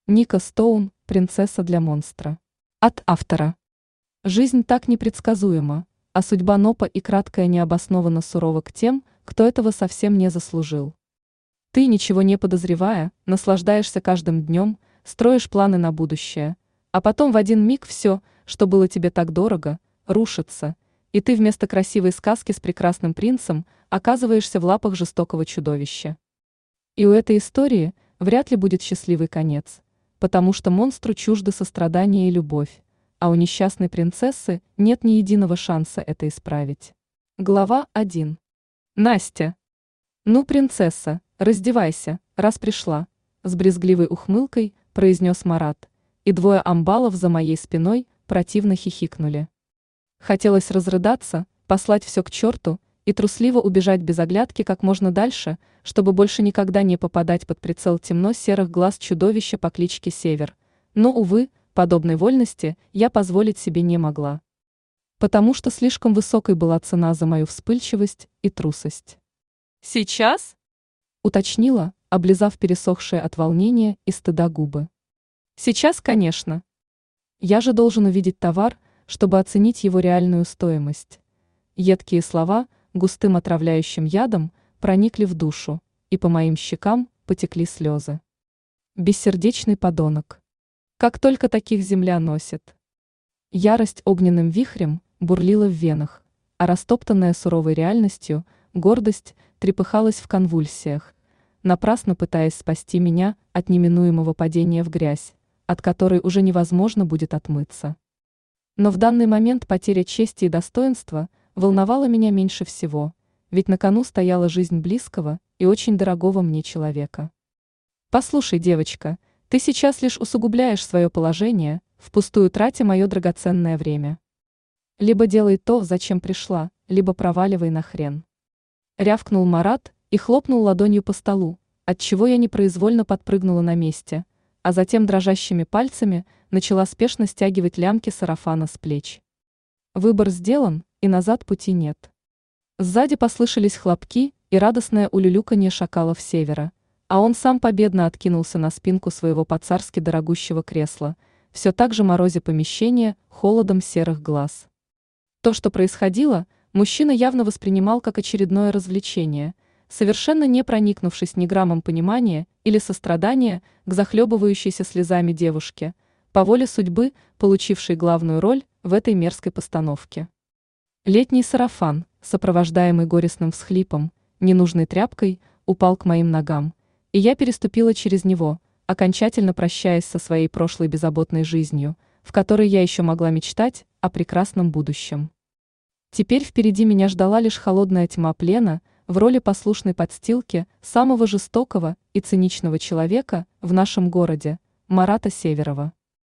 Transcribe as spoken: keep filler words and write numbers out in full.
Ника Стоун, принцесса для монстра. От автора. Жизнь так непредсказуема, а судьба Нопа и краткая необоснованно сурова к тем, кто этого совсем не заслужил. Ты, ничего не подозревая, наслаждаешься каждым днем, строишь планы на будущее, а потом в один миг все, что было тебе так дорого, рушится, и ты вместо красивой сказки с прекрасным принцем оказываешься в лапах жестокого чудовища. И у этой истории вряд ли будет счастливый конец, потому что монстру чужды сострадание и любовь, а у несчастной принцессы нет ни единого шанса это исправить. Глава один. Настя. «Ну, принцесса, раздевайся, раз пришла», с брезгливой ухмылкой произнес Марат, и двое амбалов за моей спиной противно хихикнули. Хотелось разрыдаться, послать все к черту и трусливо убежать без оглядки как можно дальше, чтобы больше никогда не попадать под прицел темно-серых глаз чудовища по кличке Север, но, увы, подобной вольности я позволить себе не могла. Потому что слишком высокой была цена за мою вспыльчивость и трусость. «Сейчас?» – уточнила, облизав пересохшие от волнения и стыда губы. «Сейчас, конечно. Я же должен увидеть товар, чтобы оценить его реальную стоимость». Едкие слова густым отравляющим ядом проникли в душу, и по моим щекам потекли слезы. Бессердечный подонок. Как только таких земля носит. Ярость огненным вихрем бурлила в венах, а растоптанная суровой реальностью гордость трепыхалась в конвульсиях, напрасно пытаясь спасти меня от неминуемого падения в грязь, от которой уже невозможно будет отмыться. Но в данный момент потеря чести и достоинства волновала меня меньше всего, ведь на кону стояла жизнь близкого и очень дорогого мне человека. «Послушай, девочка, ты сейчас лишь усугубляешь свое положение, впустую тратя мое драгоценное время. Либо делай то, зачем пришла, либо проваливай нахрен». Рявкнул Марат и хлопнул ладонью по столу, отчего я непроизвольно подпрыгнула на месте, а затем дрожащими пальцами начала спешно стягивать лямки сарафана с плеч. Выбор сделан, и назад пути нет. Сзади послышались хлопки и радостное улюлюканье шакалов Севера, а он сам победно откинулся на спинку своего по-царски дорогущего кресла, все так же морозя помещение холодом серых глаз. То, что происходило, мужчина явно воспринимал как очередное развлечение, совершенно не проникнувшись ни граммом понимания или сострадания к захлебывающейся слезами девушке, по воле судьбы, получившей главную роль в этой мерзкой постановке. Летний сарафан, сопровождаемый горестным всхлипом, ненужной тряпкой, упал к моим ногам, и я переступила через него, окончательно прощаясь со своей прошлой беззаботной жизнью, в которой я еще могла мечтать о прекрасном будущем. Теперь впереди меня ждала лишь холодная тьма плена в роли послушной подстилки самого жестокого и циничного человека в нашем городе, Марата Северова.